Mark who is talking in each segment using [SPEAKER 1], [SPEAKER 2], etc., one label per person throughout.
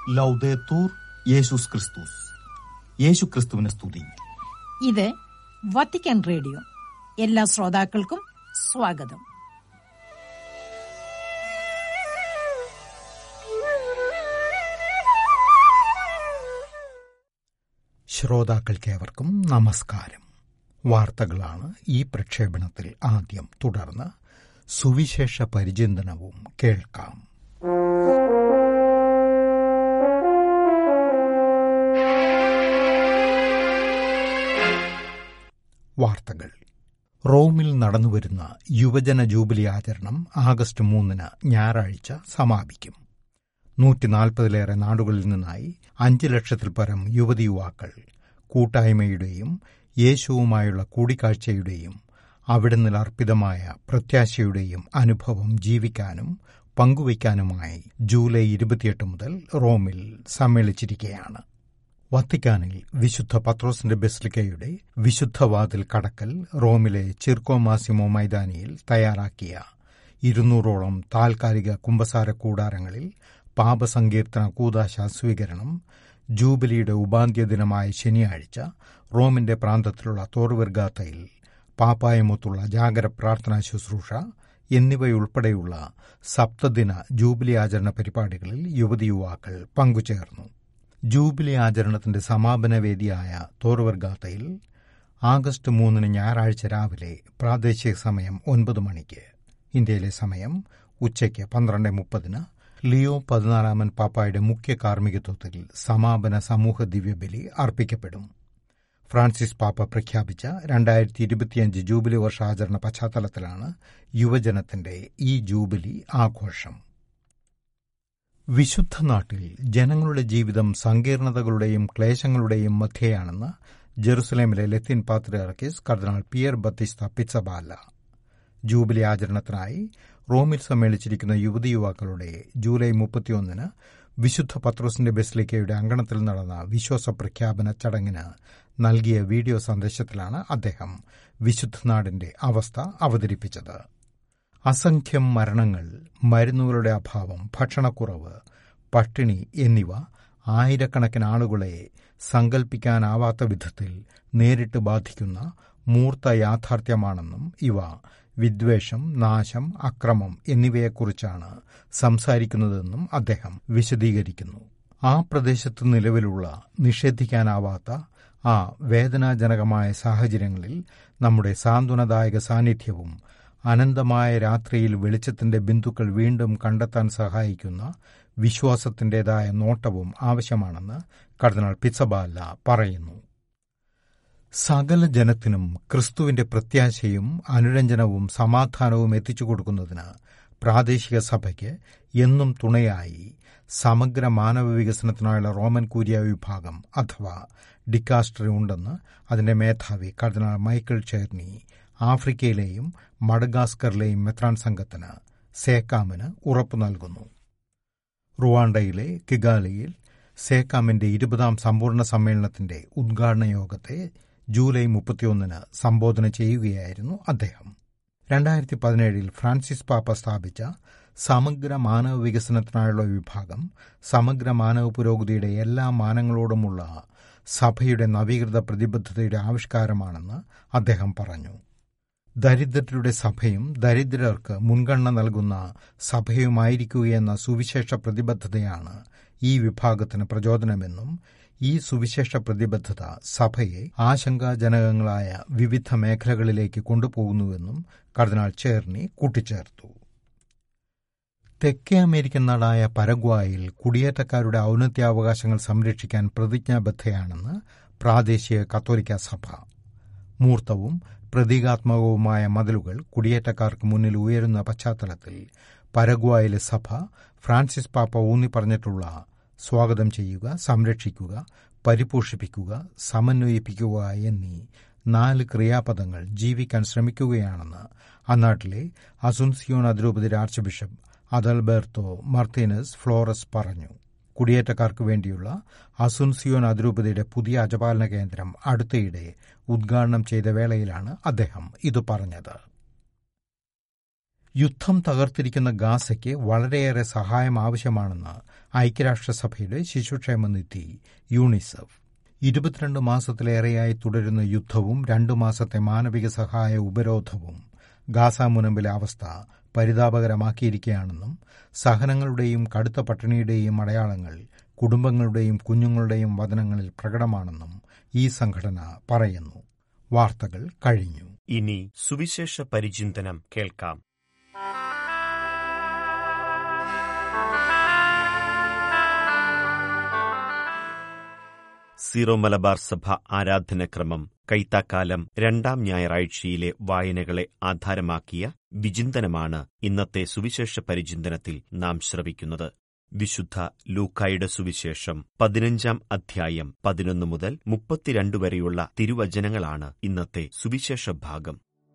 [SPEAKER 1] ലൗദേത്തൂർ യേശുസ് ക്രിസ്തുസ്. യേശു ക്രിസ്തുവിനെ സ്തുതി.
[SPEAKER 2] ഇത് വത്തിക്കാൻ റേഡിയോ. എല്ലാ ശ്രോതാക്കൾക്കും സ്വാഗതം.
[SPEAKER 3] ശ്രോതാക്കൾക്കേവർക്കും നമസ്കാരം. വാർത്തകളാണ് ഈ പ്രക്ഷേപണത്തിൽ ആദ്യം. തുടർന്ന് സുവിശേഷ പരിചിന്തനവും കേൾക്കാം. വാർത്തകൾ. റോമിൽ നടന്നുവരുന്ന യുവജന ജൂബിലി ആചരണം ആഗസ്റ്റ് 3 ഞായറാഴ്ച സമാപിക്കും. 140-ലേറെ നാടുകളിൽ നിന്നായി 5 ലക്ഷത്തിൽ പരം യുവതി യുവാക്കൾ കൂട്ടായ്മയുടെയും യേശുവുമായുള്ള കൂടിക്കാഴ്ചയുടെയും അവിടുന്ന് അർപ്പിതമായ പ്രത്യാശയുടെയും അനുഭവം ജീവിക്കാനും പങ്കുവയ്ക്കാനുമായി ജൂലൈ 28 മുതൽ റോമിൽ സമ്മേളിച്ചിരിക്കുകയാണ്. വത്തിക്കാനിൽ വിശുദ്ധ പത്രോസിന്റെ ബസിലിക്കയുടെ വിശുദ്ധവാതിൽ കടക്കൽ റോമിലെ ചിർക്കോ മാസിമോ മൈതാനിയിൽ തയ്യാറാക്കിയ 200ഓളം താൽക്കാലിക കുമ്പസാര കൂടാരങ്ങളിൽ പാപസങ്കീർത്തന കൂദാശ സ്വീകരണം, ജൂബിലിയുടെ ഉപാന്ത്യ ദിനമായ ശനിയാഴ്ച റോമിന്റെ പ്രാന്തത്തിലുള്ള തോർ വെർഗാത്തയിൽ പാപ്പായുമൊത്തുള്ള ജാഗര പ്രാർത്ഥനാ ശുശ്രൂഷ എന്നിവയുൾപ്പെടെയുള്ള സപ്തദിന ജൂബിലി ആചരണ പരിപാടികളിൽ യുവതി യുവാക്കൾ പങ്കുചേർന്നു. ജൂബിലി ആചരണത്തിന്റെ സമാപന വേദിയായ തോർ വെർഗാത്തയിൽ ആഗസ്റ്റ് 3 ഞായറാഴ്ച രാവിലെ പ്രാദേശിക സമയം 9 മണിക്ക്, ഇന്ത്യയിലെ സമയം ഉച്ചയ്ക്ക് 12:30 ലിയോ 14 പാപ്പായുടെ മുഖ്യ കാർമ്മികത്വത്തിൽ സമാപന സമൂഹ ദിവ്യബലി അർപ്പിക്കപ്പെടും. ഫ്രാൻസിസ് പാപ്പ പ്രഖ്യാപിച്ച 2025 ജൂബിലി വർഷാചരണ പശ്ചാത്തലത്തിലാണ് യുവജനത്തിന്റെ ഈ ജൂബിലി ആഘോഷം. വിശുദ്ധ നാട്ടിൽ ജനങ്ങളുടെ ജീവിതം സങ്കീർണതകളുടെയും ക്ലേശങ്ങളുടെയും മധ്യേയാണെന്ന് ജെറുസലേമിലെ ലത്തീൻ പാത്രിയാർക്കീസ് കർദിനാൾ പിയർ ബത്തിസ്ത പിറ്റ്സബാല്ല. ജൂബിലി ആചരണത്തിനായി റോമിൽ സമ്മേളിച്ചിരിക്കുന്ന യുവതി യുവാക്കളുടെ ജൂലൈ 31 വിശുദ്ധ പത്രോസിന്റെ ബസിലിക്കയുടെ അങ്കണത്തിൽ നടന്ന വിശ്വാസ പ്രഖ്യാപന ചടങ്ങിന് നൽകിയ വീഡിയോ സന്ദേശത്തിലാണ് അദ്ദേഹം വിശുദ്ധനാടിന്റെ അവസ്ഥ അവതരിപ്പിച്ചത്. അസംഖ്യം മരണങ്ങൾ, മരുന്നുകളുടെ അഭാവം, ഭക്ഷണക്കുറവ്, പട്ടിണി എന്നിവ ആയിരക്കണക്കിന് ആളുകളെ സങ്കൽപ്പിക്കാനാവാത്ത വിധത്തിൽ നേരിട്ട് ബാധിക്കുന്ന മൂർത്ത യാഥാർത്ഥ്യമാണെന്നും ഇവ വിദ്വേഷം, നാശം, അക്രമം എന്നിവയെക്കുറിച്ചാണ് സംസാരിക്കുന്നതെന്നും അദ്ദേഹം വിശദീകരിക്കുന്നു. ആ പ്രദേശത്ത് നിലവിലുള്ള നിഷേധിക്കാനാവാത്ത ആ വേദനാജനകമായ സാഹചര്യങ്ങളിൽ നമ്മുടെ സാന്ത്വനദായക സാന്നിധ്യവും അനന്തമായ രാത്രിയിൽ വെളിച്ചത്തിന്റെ ബിന്ദുക്കൾ വീണ്ടും കണ്ടെത്താൻ സഹായിക്കുന്ന വിശ്വാസത്തിന്റേതായ നോട്ടവും ആവശ്യമാണെന്ന് കർദിനാൾ പിറ്റ്സബാല്ല പറയുന്നു. സകല ജനത്തിനും ക്രിസ്തുവിന്റെ പ്രത്യാശയും അനുരഞ്ജനവും സമാധാനവും എത്തിച്ചു കൊടുക്കുന്നതിന് പ്രാദേശിക സഭയ്ക്ക് എന്നും തുണയായി സമഗ്ര മാനവ വികസനത്തിനായുള്ള റോമൻ കൂരിയ വിഭാഗം അഥവാ ഡിക്കാസ്റ്ററി ഉണ്ടെന്ന് അതിന്റെ മേധാവി കർദിനാൾ മൈക്കിൾ ചേർണി ആഫ്രിക്കയിലെയും മഡഗാസ്കറിലെയും മെത്രാൻ സംഘത്തിന് സേക്കാമിന് ഉറപ്പു നൽകുന്നു. റുവാണ്ടയിലെ കിഗാലിയിൽ സേക്കാമിന്റെ 20ാം സമ്പൂർണ്ണ സമ്മേളനത്തിന്റെ ഉദ്ഘാടന യോഗത്തെ ജൂലൈ 31 സംബോധന ചെയ്യുകയായിരുന്നു അദ്ദേഹം. 2017 ഫ്രാൻസിസ് പാപ്പ സ്ഥാപിച്ച സമഗ്ര മാനവ വികസനത്തിനായുള്ള വിഭാഗം സമഗ്ര മാനവ പുരോഗതിയുടെ എല്ലാ മാനങ്ങളോടുമുള്ള സഭയുടെ നവീകൃത പ്രതിബദ്ധതയുടെ ആവിഷ്കാരമാണെന്ന് അദ്ദേഹം പറഞ്ഞു. ദരിദ്രരുടെ സഭയും ദരിദ്രർക്ക് മുൻഗണന നൽകുന്ന സഭയുമായിരിക്കുകയെന്ന സുവിശേഷ പ്രതിബദ്ധതയാണ് ഈ വിഭാഗത്തിന് പ്രചോദനമെന്നും ഈ സുവിശേഷ പ്രതിബദ്ധത സഭയെ ആശങ്കാജനകങ്ങളായ വിവിധ മേഖലകളിലേക്ക് കൊണ്ടുപോകുന്നുവെന്നും കർദിനാൾ ചേർണി കൂട്ടിച്ചേർത്തു. തെക്കേ അമേരിക്കൻ നാടായ പരഗ്വായിൽ കുടിയേറ്റക്കാരുടെ ഔന്നത്യാവകാശങ്ങൾ സംരക്ഷിക്കാൻ പ്രതിജ്ഞാബദ്ധയാണെന്ന് പ്രാദേശിക കത്തോലിക്ക സഭ. മൂർത്തവും പ്രതീകാത്മകവുമായ മതിലുകൾ കുടിയേറ്റക്കാർക്ക് മുന്നിൽ ഉയരുന്ന പശ്ചാത്തലത്തിൽ പരഗ്വായിലെ സഭ ഫ്രാൻസിസ് പാപ്പ ഊന്നിപ്പറഞ്ഞിട്ടുള്ള സ്വാഗതം ചെയ്യുക, സംരക്ഷിക്കുക, പരിപോഷിപ്പിക്കുക, സമന്വയിപ്പിക്കുക എന്നീ 4 ക്രിയാപദങ്ങൾ ജീവിക്കാൻ ശ്രമിക്കുകയാണെന്ന് അന്നാട്ടിലെ അസുൻസിയോൺ അതിരൂപതയുടെ archbishop Adalberto Martinez Flores പറഞ്ഞു. കുടിയേറ്റക്കാർക്ക് വേണ്ടിയുള്ള അസുൻസിയോൺ അതിരൂപതയുടെ പുതിയ അജപാലന കേന്ദ്രം അടുത്തയിടെ ഉദ്ഘാടനം ചെയ്ത വേളയിലാണ് അദ്ദേഹം ഇത് പറഞ്ഞത്. യുദ്ധം തകർത്തിരിക്കുന്ന ഗാസയ്ക്ക് വളരെയേറെ സഹായം ആവശ്യമാണെന്ന് ഐക്യരാഷ്ട്രസഭയുടെ ശിശുക്ഷേമ നിധി യൂണിസെഫ്. 22 മാസത്തിലേറെയായി തുടരുന്ന യുദ്ധവും 2 മാസത്തെ മാനവിക സഹായ ഉപരോധവും ഗാസ മുനമ്പിലെ അവസ്ഥ പരിതാപകരമാക്കിയിരിക്കുകയാണെന്നും സഹനങ്ങളുടെയും കടുത്ത പട്ടിണിയുടെയും അടയാളങ്ങൾ കുടുംബങ്ങളുടെയും കുഞ്ഞുങ്ങളുടെയും വചനങ്ങളിൽ പ്രകടമാണെന്നും ഈ സംഘടന പറയുന്നു. വാർത്തകൾ കഴിഞ്ഞു.
[SPEAKER 4] ഇനി സുവിശേഷ പരിചിന്തനം കേൾക്കാം. സീറോ മലബാർ സഭ ആരാധനക്രമം കൈത്താക്കാലം 2ാം ഞായറാഴ്ചയിലെ വായനകളെ ആധാരമാക്കിയ വിചിന്തനമാണ് ഇന്നത്തെ സുവിശേഷ പരിചിന്തനത്തിൽ നാം ശ്രവിക്കുന്നത്. വിശുദ്ധ ലൂക്കായുടെ സുവിശേഷം 15-ാം അധ്യായം 11 മുതൽ 32 വരെയുള്ള തിരുവചനങ്ങളാണ് ഇന്നത്തെ സുവിശേഷ ഭാഗം.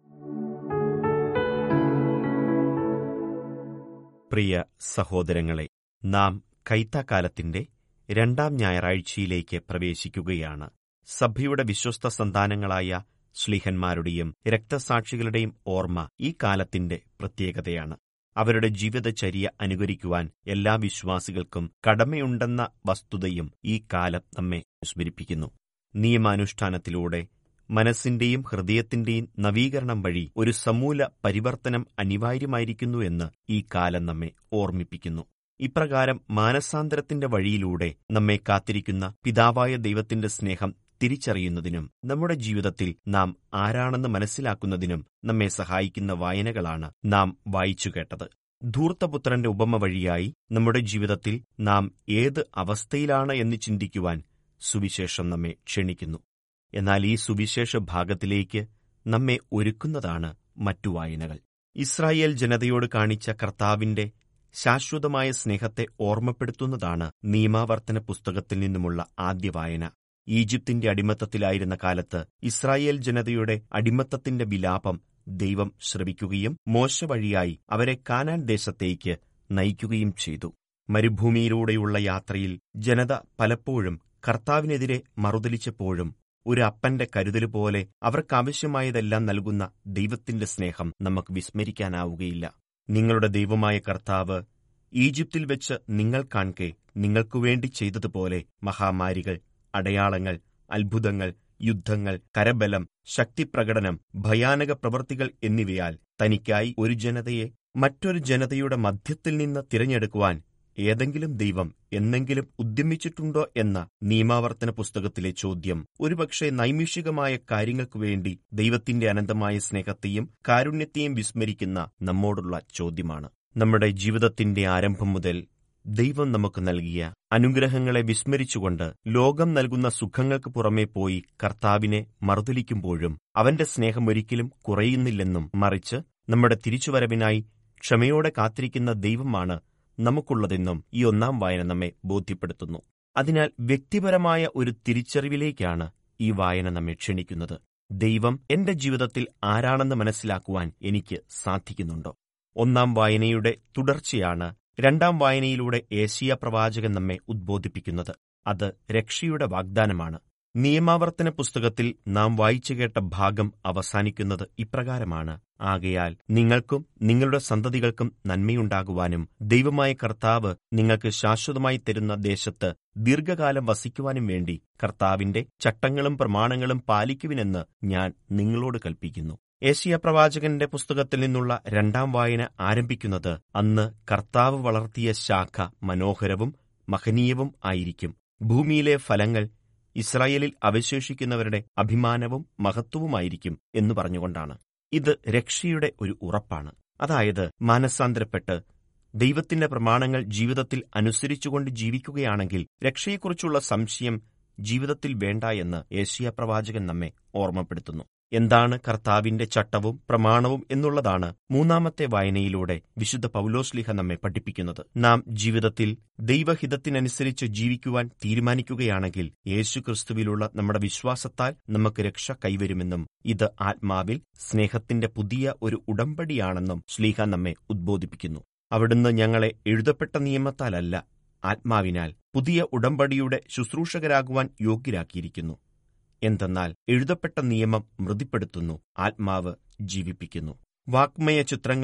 [SPEAKER 4] പ്രിയ സഹോദരങ്ങളെ, നാം കൈത്താക്കാലത്തിന്റെ 2ാം ഞായറാഴ്ചയിലേക്ക് പ്രവേശിക്കുകയാണ്. സഭയുടെ വിശ്വസ്ത സന്താനങ്ങളായ ശ്ലീഹന്മാരുടെയും രക്തസാക്ഷികളുടെയും ഓർമ്മ ഈ കാലത്തിന്റെ പ്രത്യേകതയാണ്. അവരുടെ ജീവിതചര്യ അനുകരിക്കുവാൻ എല്ലാ വിശ്വാസികൾക്കും കടമയുണ്ടെന്ന വസ്തുതയും ഈ കാലം നമ്മെ സ്മരിപ്പിക്കുന്നു. നിയമാനുഷ്ഠാനത്തിലൂടെ മനസ്സിന്റെയും ഹൃദയത്തിന്റെയും നവീകരണം വഴി ഒരു സമൂല പരിവർത്തനം അനിവാര്യമായിരിക്കുന്നു എന്ന് ഈ കാലം നമ്മെ ഓർമ്മിപ്പിക്കുന്നു. ഇപ്രകാരം മാനസാന്തരത്തിന്റെ വഴിയിലൂടെ നമ്മെ കാത്തിരിക്കുന്ന പിതാവായ ദൈവത്തിന്റെ സ്നേഹം തിരിച്ചറിയുന്നതിനും നമ്മുടെ ജീവിതത്തിൽ നാം ആരാണെന്ന് മനസ്സിലാക്കുന്നതിനും നമ്മെ സഹായിക്കുന്ന വായനകളാണ് നാം വായിച്ചു കേട്ടത്. ധൂർത്തപുത്രന്റെ ഉപമ വഴിയായി നമ്മുടെ ജീവിതത്തിൽ നാം ഏത് അവസ്ഥയിലാണ് എന്ന് ചിന്തിക്കുവാൻ സുവിശേഷം നമ്മെ ക്ഷണിക്കുന്നു. എന്നാൽ ഈ സുവിശേഷ ഭാഗത്തിലേക്ക് നമ്മെ ഒരുക്കുന്നതാണ് മറ്റു വായനകൾ. ഇസ്രായേൽ ജനതയോട് കാണിച്ച കർത്താവിന്റെ ശാശ്വതമായ സ്നേഹത്തെ ഓർമ്മപ്പെടുത്തുന്നതാണ് നിയമാവർത്തന പുസ്തകത്തിൽ നിന്നുമുള്ള ആദ്യ വായന. ഈജിപ്തിന്റെ അടിമത്തത്തിലായിരുന്ന കാലത്ത് ഇസ്രായേൽ ജനതയുടെ അടിമത്തത്തിന്റെ വിലാപം ദൈവം ശ്രവിക്കുകയും മോശ വഴിയായി അവരെ കാനാൻ ദേശത്തേക്ക് നയിക്കുകയും ചെയ്തു. മരുഭൂമിയിലൂടെയുള്ള യാത്രയിൽ ജനത പലപ്പോഴും കർത്താവിനെതിരെ മറുതലിച്ചപ്പോഴും ഒരു അപ്പന്റെ കരുതലുപോലെ അവർക്കാവശ്യമായതെല്ലാം നൽകുന്ന ദൈവത്തിന്റെ സ്നേഹം നമുക്ക് വിസ്മരിക്കാനാവുകയില്ല. നിങ്ങളുടെ ദൈവമായ കർത്താവ് ഈജിപ്തിൽ വെച്ച് നിങ്ങൾ കാൺകെ നിങ്ങൾക്കുവേണ്ടി ചെയ്തതുപോലെ മഹാമാരികൾ, അടയാളങ്ങൾ, അത്ഭുതങ്ങൾ, യുദ്ധങ്ങൾ, കരബലം, ശക്തിപ്രകടനം, ഭയാനക പ്രവൃത്തികൾ എന്നിവയാൽ തനിക്കായി ഒരു ജനതയെ മറ്റൊരു ജനതയുടെ മധ്യത്തിൽ നിന്ന് തിരഞ്ഞെടുക്കുവാൻ ഏതെങ്കിലും ദൈവം എന്നെങ്കിലും ഉദ്യമിച്ചിട്ടുണ്ടോ എന്ന നിയമാവർത്തന പുസ്തകത്തിലെ ചോദ്യം ഒരുപക്ഷെ നൈമിഷികമായ കാര്യങ്ങൾക്കുവേണ്ടി ദൈവത്തിന്റെ അനന്തമായ സ്നേഹത്തെയും കാരുണ്യത്തെയും വിസ്മരിക്കുന്ന നമ്മോടുള്ള ചോദ്യമാണ്. നമ്മുടെ ജീവിതത്തിന്റെ ആരംഭം മുതൽ ദൈവം നമുക്ക് നൽകിയ അനുഗ്രഹങ്ങളെ വിസ്മരിച്ചുകൊണ്ട് ലോകം നൽകുന്ന സുഖങ്ങൾക്ക് പുറമേ പോയി കർത്താവിനെ മറുതലിക്കുമ്പോഴും അവന്റെ സ്നേഹം ഒരിക്കലും കുറയുന്നില്ലെന്നും മറിച്ച് നമ്മുടെ തിരിച്ചുവരവിനായി ക്ഷമയോടെ കാത്തിരിക്കുന്ന ദൈവമാണ് നമുക്കുള്ളതെന്നും ഈ 1ാം വായന നമ്മെ ബോധ്യപ്പെടുത്തുന്നു. അതിനാൽ വ്യക്തിപരമായ ഒരു തിരിച്ചറിവിലേക്കാണ് ഈ വായന നമ്മെ ക്ഷണിക്കുന്നത്. ദൈവം എന്റെ ജീവിതത്തിൽ ആരാണെന്ന് മനസ്സിലാക്കുവാൻ എനിക്ക് സാധിക്കുന്നുണ്ടോ? 1ാം വായനയുടെ തുടർച്ചയാണ് 2ാം വായനയിലൂടെ യേശയ്യാ പ്രവാചകൻ നമ്മെ ഉദ്ബോധിപ്പിക്കുന്നത്. അത് രക്ഷയുടെ വാഗ്ദാനമാണ്. നിയമാവർത്തന പുസ്തകത്തിൽ നാം വായിച്ചു കേട്ട ഭാഗം അവസാനിക്കുന്നത് ഇപ്രകാരമാണ്: ആകയാൽ നിങ്ങൾക്കും നിങ്ങളുടെ സന്തതികൾക്കും നന്മയുണ്ടാകുവാനും ദൈവമായ കർത്താവ് നിങ്ങൾക്ക് ശാശ്വതമായി തരുന്ന ദേശത്ത് ദീർഘകാലം വസിക്കുവാനും വേണ്ടി കർത്താവിന്റെ ചട്ടങ്ങളും പ്രമാണങ്ങളും പാലിക്കുവിനെന്ന് ഞാൻ നിങ്ങളോട് കൽപ്പിക്കുന്നു. യേശയ്യാ പ്രവാചകന്റെ പുസ്തകത്തിൽ നിന്നുള്ള 2ാം വായന ആരംഭിക്കുന്നത് അന്ന് കർത്താവ് വളർത്തിയ ശാഖ മനോഹരവും മഹനീയവും ആയിരിക്കും. ഭൂമിയിലെ ഫലങ്ങൾ ഇസ്രായേലിൽ അവശേഷിക്കുന്നവരുടെ അഭിമാനവും മഹത്വവുമായിരിക്കും എന്ന് പറഞ്ഞുകൊണ്ടാണ്. ഇത് രക്ഷയുടെ ഒരു ഉറപ്പാണ്. അതായത് മാനസാന്തരപ്പെട്ട് ദൈവത്തിന്റെ പ്രമാണങ്ങൾ ജീവിതത്തിൽ അനുസരിച്ചുകൊണ്ട് ജീവിക്കുകയാണെങ്കിൽ രക്ഷയെക്കുറിച്ചുള്ള സംശയം ജീവിതത്തിൽ വേണ്ട എന്ന് യേശയ്യാ പ്രവാചകൻ നമ്മെ ഓർമ്മപ്പെടുത്തുന്നു. എന്താണ് കർത്താവിന്റെ ചട്ടവും പ്രമാണവും എന്നുള്ളതാണ് 3ാമത്തെ വായനയിലൂടെ വിശുദ്ധ പൗലോസ്ലീഹ നമ്മെ പഠിപ്പിക്കുന്നത്. നാം ജീവിതത്തിൽ ദൈവഹിതത്തിനനുസരിച്ച് ജീവിക്കുവാൻ തീരുമാനിക്കുകയാണെങ്കിൽ യേശുക്രിസ്തുവിലുള്ള നമ്മുടെ വിശ്വാസത്താൽ നമുക്ക് രക്ഷ കൈവരുമെന്നും ഇത് ആത്മാവിൽ സ്നേഹത്തിന്റെ പുതിയ ഒരു ഉടമ്പടിയാണെന്നും ശ്ലീഹ നമ്മെ ഉദ്ബോധിപ്പിക്കുന്നു. അവിടുന്ന് ഞങ്ങളെ എഴുതപ്പെട്ട നിയമത്താലല്ല, ആത്മാവിനാൽ പുതിയ ഉടമ്പടിയുടെ ശുശ്രൂഷകരാകുവാൻ യോഗ്യരാക്കിയിരിക്കുന്നു. എന്തെന്നാൽ എഴുതപ്പെട്ട നിയമം മൃതിപ്പെടുത്തുന്നു, ആത്മാവ് ജീവിപ്പിക്കുന്നു. വാഗ്മയ ചിത്രങ്ങളുടെ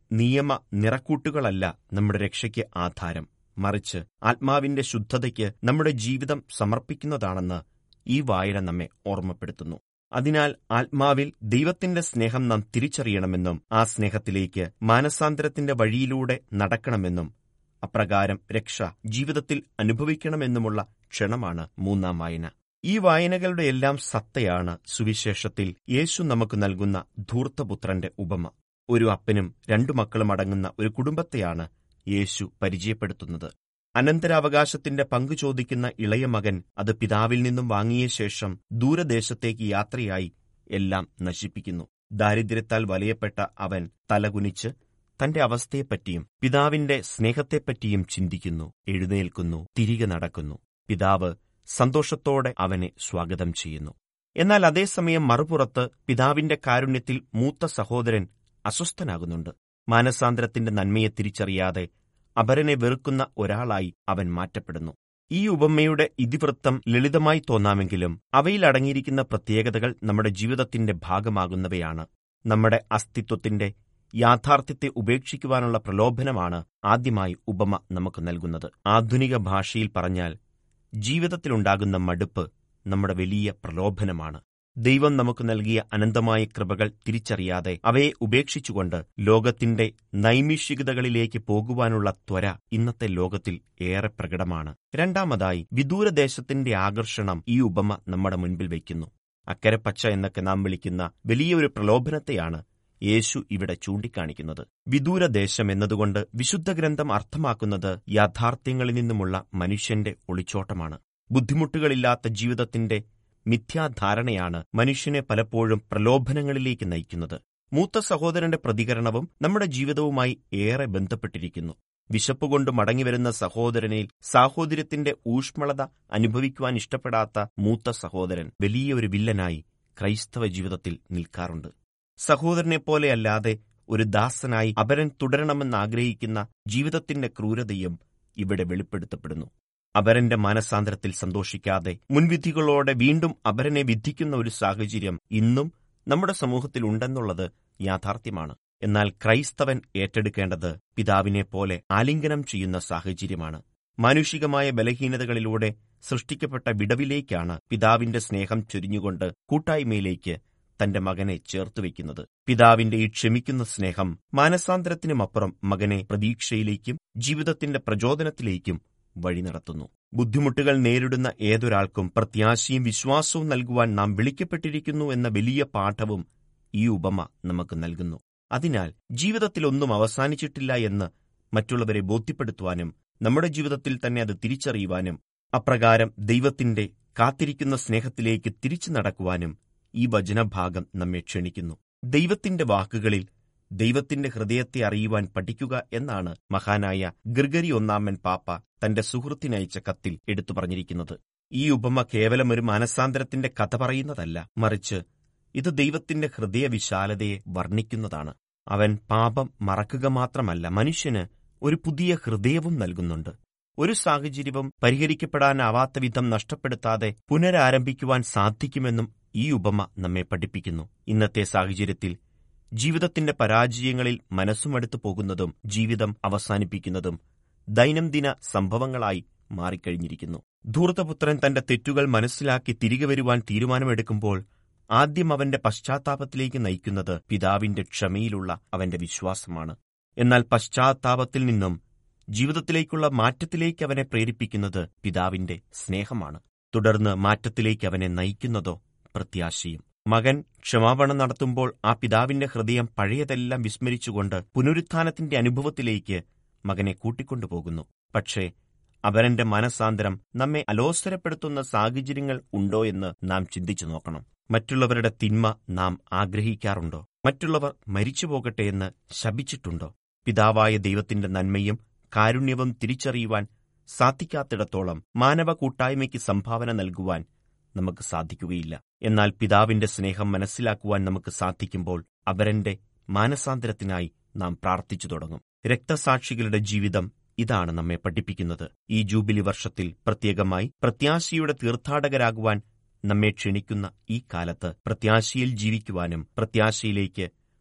[SPEAKER 4] നിയമ നിറക്കൂട്ടുകളല്ല നമ്മുടെ രക്ഷയ്ക്ക് ആധാരം, മറിച്ച് ആത്മാവിന്റെ ശുദ്ധതയ്ക്ക് നമ്മുടെ ജീവിതം സമർപ്പിക്കുന്നതാണെന്ന് ഈ വായന നമ്മെ ഓർമ്മപ്പെടുത്തുന്നു. അതിനാൽ ആത്മാവിൽ ദൈവത്തിന്റെ സ്നേഹം നാം തിരിച്ചറിയണമെന്നും ആ സ്നേഹത്തിലേക്ക് മാനസാന്തരത്തിന്റെ വഴിയിലൂടെ നടക്കണമെന്നും അപ്രകാരം രക്ഷ ജീവിതത്തിൽ അനുഭവിക്കണമെന്നുമുള്ള ക്ഷണമാണ് 3-ാം വായന. ഈ വായനകളുടെ എല്ലാം സത്തയാണ് സുവിശേഷത്തിൽ യേശു നമുക്ക് നൽകുന്ന ധൂർത്തപുത്രന്റെ ഉപമ. ഒരു അപ്പനും 2 മക്കളും അടങ്ങുന്ന ഒരു കുടുംബത്തെയാണ് യേശു പരിചയപ്പെടുത്തുന്നത്. അനന്തരാവകാശത്തിന്റെ പങ്കു ചോദിക്കുന്ന ഇളയ മകൻ അത് പിതാവിൽ നിന്നും വാങ്ങിയ ശേഷം ദൂരദേശത്തേക്ക് യാത്രയായി എല്ലാം നശിപ്പിക്കുന്നു. ദാരിദ്ര്യത്താൽ വലയപ്പെട്ട അവൻ തലകുനിച്ച് തന്റെ അവസ്ഥയെപ്പറ്റിയും പിതാവിന്റെ സ്നേഹത്തെപ്പറ്റിയും ചിന്തിക്കുന്നു, എഴുന്നേൽക്കുന്നു, തിരികെ നടക്കുന്നു. പിതാവ് സന്തോഷത്തോടെ അവനെ സ്വാഗതം ചെയ്യുന്നു. എന്നാൽ അതേസമയം മറുപുറത്ത് പിതാവിന്റെ കാരുണ്യത്തിൽ മൂത്ത സഹോദരൻ അസ്വസ്ഥനാകുന്നുണ്ട്. മാനസാന്തരത്തിന്റെ നന്മയെ തിരിച്ചറിയാതെ അപരനെ വെറുക്കുന്ന ഒരാളായി അവൻ മാറ്റപ്പെടുന്നു. ഈ ഉപമയുടെ ഇതിവൃത്തം ലളിതമായി തോന്നാമെങ്കിലും അവയിൽ അടങ്ങിയിരിക്കുന്ന പ്രത്യേകതകൾ നമ്മുടെ ജീവിതത്തിന്റെ ഭാഗമാകുന്നവയാണ്. നമ്മുടെ അസ്തിത്വത്തിന്റെ യാഥാർത്ഥ്യത്തെ ഉപേക്ഷിക്കുവാനുള്ള പ്രലോഭനമാണ് ആദ്യമായി ഉപമ നമുക്ക് നൽകുന്നത്. ആധുനിക ഭാഷയിൽ പറഞ്ഞാൽ ജീവിതത്തിലുണ്ടാകുന്ന മടുപ്പ് നമ്മുടെ വലിയ പ്രലോഭനമാണ്. ദൈവം നമുക്ക് നൽകിയ അനന്തമായ കൃപകൾ തിരിച്ചറിയാതെ അവയെ ഉപേക്ഷിച്ചുകൊണ്ട് ലോകത്തിന്റെ നൈമിഷികതകളിലേക്ക് പോകുവാനുള്ള ത്വര ഇന്നത്തെ ലോകത്തിൽ ഏറെ പ്രകടമാണ്. രണ്ടാമതായി, വിദൂരദേശത്തിന്റെ ആകർഷണം ഈ ഉപമ നമ്മുടെ മുൻപിൽ വയ്ക്കുന്നു. അക്കരെ പച്ച എന്നൊക്കെ നാം വിളിക്കുന്ന വലിയൊരു പ്രലോഭനത്തെയാണ് യേശു ഇവിടെ ചൂണ്ടിക്കാണിക്കുന്നത്. വിദൂരദേശം എന്നതുകൊണ്ട് വിശുദ്ധ ഗ്രന്ഥം അർത്ഥമാക്കുന്നത് യാഥാർത്ഥ്യങ്ങളിൽ നിന്നുമുള്ള മനുഷ്യന്റെ ഒളിച്ചോട്ടമാണ്. ബുദ്ധിമുട്ടുകളില്ലാത്ത ജീവിതത്തിന്റെ മിഥ്യാധാരണയാണ് മനുഷ്യനെ പലപ്പോഴും പ്രലോഭനങ്ങളിലേക്ക് നയിക്കുന്നത്. മൂത്ത സഹോദരന്റെ പ്രതികരണവും നമ്മുടെ ജീവിതവുമായി ഏറെ ബന്ധപ്പെട്ടിരിക്കുന്നു. വിശപ്പുകൊണ്ട് മടങ്ങിവരുന്ന സഹോദരനിൽ സാഹോദര്യത്തിന്റെ ഊഷ്മളത അനുഭവിക്കുവാൻ ഇഷ്ടപ്പെടാത്ത മൂത്ത സഹോദരൻ വലിയൊരു വില്ലനായി ക്രൈസ്തവ ജീവിതത്തിൽ നിൽക്കാറുണ്ട്. സഹോദരനെപ്പോലെയല്ലാതെ ഒരു ദാസനായി അപരൻ തുടരണമെന്നാഗ്രഹിക്കുന്ന ജീവിതത്തിന്റെ ക്രൂരതയും ഇവിടെ വെളിപ്പെടുത്തപ്പെടുന്നു. അപരന്റെ മാനസാന്തരത്തിൽ സന്തോഷിക്കാതെ മുൻവിധികളോടെ വീണ്ടും അപരനെ വിധിക്കുന്ന ഒരു സാഹചര്യം ഇന്നും നമ്മുടെ സമൂഹത്തിലുണ്ടെന്നുള്ളത് യാഥാർത്ഥ്യമാണ്. എന്നാൽ ക്രൈസ്തവൻ ഏറ്റെടുക്കേണ്ടത് പിതാവിനെപ്പോലെ ആലിംഗനം ചെയ്യുന്ന സാഹചര്യമാണ്. മാനുഷികമായ ബലഹീനതകളിലൂടെ സൃഷ്ടിക്കപ്പെട്ട വിടവിലേക്കാണ് പിതാവിന്റെ സ്നേഹം ചൊരിഞ്ഞുകൊണ്ട് കൂട്ടായ്മയിലേക്ക് തന്റെ മകനെ ചേർത്തുവെക്കുന്നത്. പിതാവിന്റെ ഈ ക്ഷമിക്കുന്ന സ്നേഹം മാനസാന്തരത്തിനുമപ്പുറം മകനെ പ്രതീക്ഷയിലേക്കും ജീവിതത്തിന്റെ പ്രചോദനത്തിലേക്കും വഴി നടത്തുന്നു. ബുദ്ധിമുട്ടുകൾ നേരിടുന്ന ഏതൊരാൾക്കും പ്രത്യാശയും വിശ്വാസവും നൽകുവാൻ നാം വിളിക്കപ്പെട്ടിരിക്കുന്നു എന്ന വലിയ പാഠവും ഈ ഉപമ നമുക്ക് നൽകുന്നു. അതിനാൽ ജീവിതത്തിലൊന്നും അവസാനിച്ചിട്ടില്ല എന്ന് മറ്റുള്ളവരെ ബോധ്യപ്പെടുത്തുവാനും നമ്മുടെ ജീവിതത്തിൽ തന്നെ അത് തിരിച്ചറിയുവാനും അപ്രകാരം ദൈവത്തിന്റെ കാത്തിരിക്കുന്ന സ്നേഹത്തിലേക്ക് തിരിച്ചു നടക്കുവാനും ഈ വചനഭാഗം നമ്മെ ക്ഷണിക്കുന്നു. ദൈവത്തിന്റെ വാക്കുകളിൽ ദൈവത്തിന്റെ ഹൃദയത്തെ അറിയുവാൻ പഠിക്കുക എന്നാണ് മഹാനായ ഗ്രിഗറി 1 പാപ്പ തന്റെ സുഹൃത്തിനയച്ച കത്തിൽ എടുത്തു പറഞ്ഞിരിക്കുന്നത്. ഈ ഉപമ കേവലം ഒരു മാനസാന്തരത്തിന്റെ കഥ പറയുന്നതല്ല, മറിച്ച് ഇത് ദൈവത്തിന്റെ ഹൃദയവിശാലതയെ വർണ്ണിക്കുന്നതാണ്. അവൻ പാപം മറക്കുക മാത്രമല്ല, മനുഷ്യന് ഒരു പുതിയ ഹൃദയവും നൽകുന്നുണ്ട്. ഒരു സാഹചര്യവും പരിഹരിക്കപ്പെടാനാവാത്ത വിധം നഷ്ടപ്പെടുത്താതെ പുനരാരംഭിക്കുവാൻ സാധിക്കുമെന്നും ഈ ഉപമ നമ്മെ പഠിപ്പിക്കുന്നു. ഇന്നത്തെ സാഹചര്യത്തിൽ ജീവിതത്തിന്റെ പരാജയങ്ങളിൽ മനസ്സുമടുത്തു പോകുന്നതും ജീവിതം അവസാനിപ്പിക്കുന്നതും ദൈനംദിന സംഭവങ്ങളായി മാറിക്കഴിഞ്ഞിരിക്കുന്നു. ധൂർത്തപുത്രൻ തന്റെ തെറ്റുകൾ മനസ്സിലാക്കി തിരികെ വരുവാൻ തീരുമാനമെടുക്കുമ്പോൾ ആദ്യം അവന്റെ പശ്ചാത്താപത്തിലേക്ക് നയിക്കുന്നത് പിതാവിന്റെ ക്ഷമയിലുള്ള അവന്റെ വിശ്വാസമാണ്. എന്നാൽ പശ്ചാത്താപത്തിൽ നിന്നും ജീവിതത്തിലേക്കുള്ള മാറ്റത്തിലേക്ക് അവനെ പ്രേരിപ്പിക്കുന്നത് പിതാവിന്റെ സ്നേഹമാണ്. തുടർന്ന് മാറ്റത്തിലേക്ക് അവനെ നയിക്കുന്നതോ പ്രത്യാശയും. മകൻ ക്ഷമാപണം നടത്തുമ്പോൾ ആ പിതാവിന്റെ ഹൃദയം പഴയതെല്ലാം വിസ്മരിച്ചുകൊണ്ട് പുനരുത്ഥാനത്തിന്റെ അനുഭവത്തിലേക്ക് മകനെ കൂട്ടിക്കൊണ്ടുപോകുന്നു. പക്ഷേ അപരന്റെ മനസാന്തരം നമ്മെ അലോസരപ്പെടുത്തുന്ന സാഹചര്യങ്ങൾ ഉണ്ടോ എന്ന് നാം ചിന്തിച്ചു നോക്കണം. മറ്റുള്ളവരുടെ തിന്മ നാം ആഗ്രഹിക്കാറുണ്ടോ? മറ്റുള്ളവർ മരിച്ചുപോകട്ടെ എന്ന് ശപിച്ചിട്ടുണ്ടോ? പിതാവായ ദൈവത്തിന്റെ നന്മയും കാരുണ്യവും തിരിച്ചറിയുവാൻ സാധിക്കാത്തിടത്തോളം മാനവ കൂട്ടായ്മയ്ക്ക് സംഭാവന നൽകുവാൻ നമുക്ക് സാധിക്കുകയില്ല. എന്നാൽ പിതാവിന്റെ സ്നേഹം മനസ്സിലാക്കുവാൻ നമുക്ക് സാധിക്കുമ്പോൾ അപരന്റെ മാനസാന്തരത്തിനായി നാം പ്രാർത്ഥിച്ചു തുടങ്ങും. രക്തസാക്ഷികളുടെ ജീവിതം ഇതാണ് നമ്മെ പഠിപ്പിക്കുന്നത്. ഈ ജൂബിലി വർഷത്തിൽ പ്രത്യേകമായി പ്രത്യാശയുടെ തീർത്ഥാടകരാകുവാൻ നമ്മെ ക്ഷണിക്കുന്ന ഈ കാലത്ത് പ്രത്യാശയിൽ ജീവിക്കുവാനും പ്രത്യാശയിലേക്ക്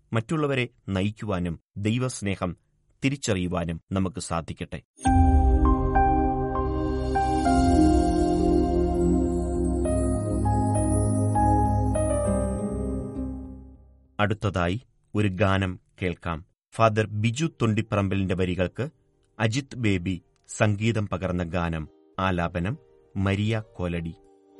[SPEAKER 4] മറ്റുള്ളവരെ നയിക്കുവാനും ദൈവസ്നേഹം തിരിച്ചറിയുവാനും നമുക്ക് സാധിക്കട്ടെ. അടുത്തതായി ഒരു ഗാനം കേൾക്കാം. ഫാദർ ബിജു തൊണ്ടിപ്പറമ്പലിന്റെ വരികൾക്ക് അജിത് ബേബി സംഗീതം പകർന്ന ഗാനം. ആലാപനം മരിയ കോലടി.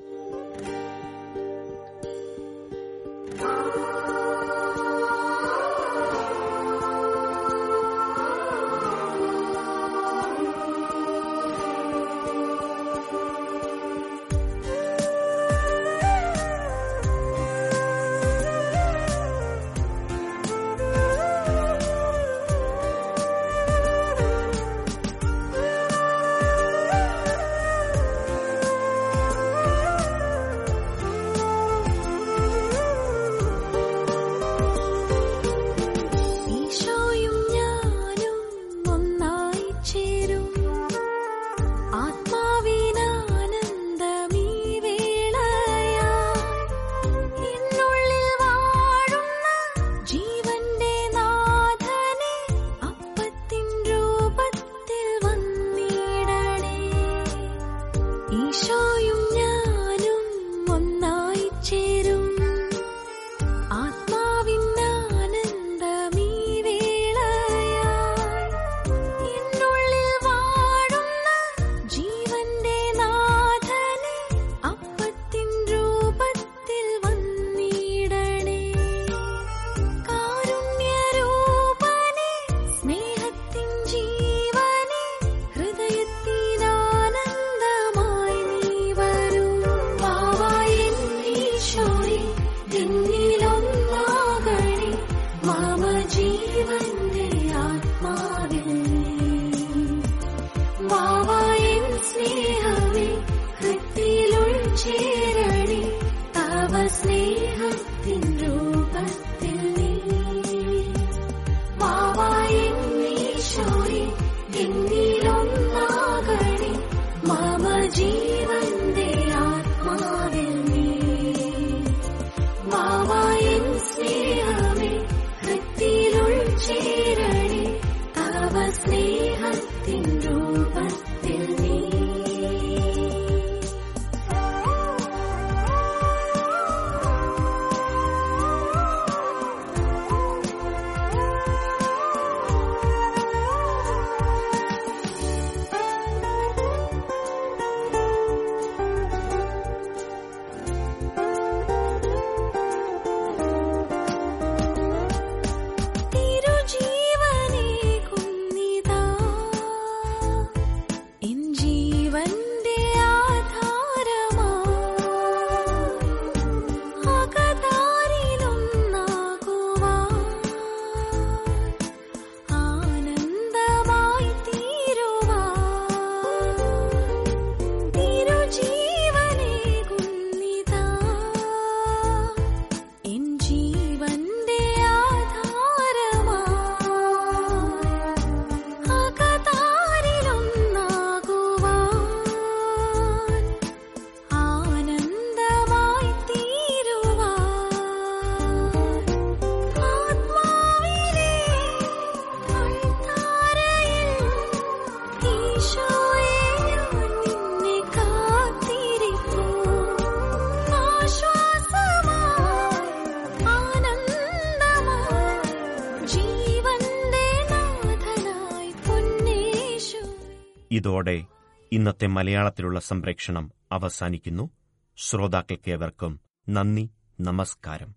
[SPEAKER 4] ഇതോടെ ഇന്നത്തെ മലയാളത്തിലുള്ള സംപ്രേക്ഷണം അവസാനിക്കുന്നു. ശ്രോതാക്കൾക്കേവർക്കും നന്ദി, നമസ്കാരം.